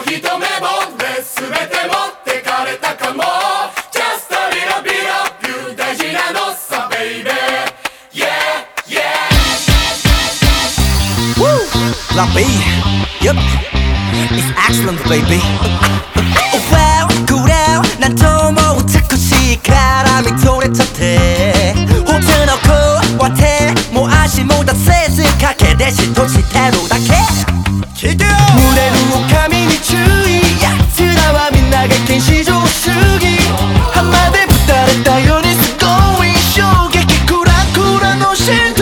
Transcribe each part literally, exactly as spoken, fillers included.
一目ぼれ全て持ってかれたかも Just a little bit of you 大事なのさ baby Yeah yeah Woo! Love me Yup It's excellent baby Wow 그래 난 또 뭐 듣고 시카람이 도래쳤대 혹시 놓고 왔대 뭐 아시모다 세스카게 대신 도시태로 다케 기대요 무대로 가미니 주의 야트라와 민나게 켄시조 수기 한마디 부탁했다 요니스 going show 객기 쿠라쿠라 노실도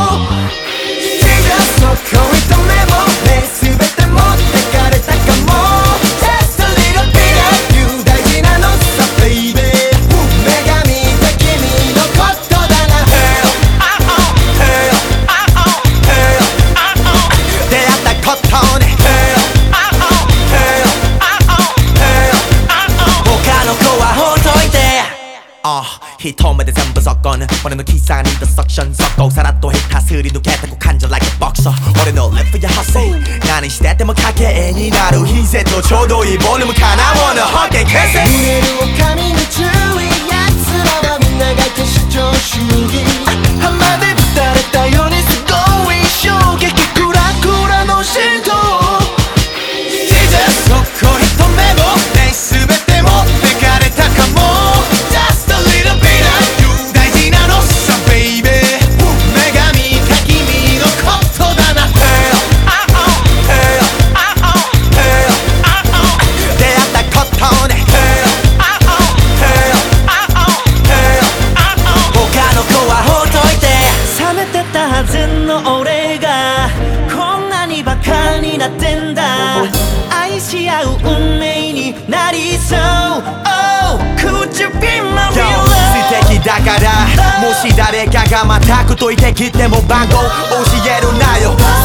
찢어서 거있던 메모리 스베테 못해 가랬다가 뭐 Just a little bit of you 달지나 노사 baby 내가 믿다君のことだな Hell uh-oh Hell uh-oh Hell uh-oh 出会ったことね Hell uh-oh Hell uh-oh Hell uh-oh 他の子はほっといてUh, 히토메데 전부 섞어는 올해는 기사니 the suction 섞고 살았도 히타스리 누겠다고 간절 like a boxer 올해는 live for your hustle 나는 시대 때문에 가게 애니 나루 희세도 저도 이 볼륨을 가나 wanna hug and kiss it 무대로 가미니 주의 야스라와 민나가 계시죠 슈기 한마디 부탁했다 요니스 going show 객기 쿠라쿠라 노실도 찢어서 코리토 메모 내 스베테 못해 가레타 카모俺がこんなにバカになってんだ愛し合う運命になりそう Oh, could you be my real love 素敵だからもし誰かがまたくといてきても番号教えるなよ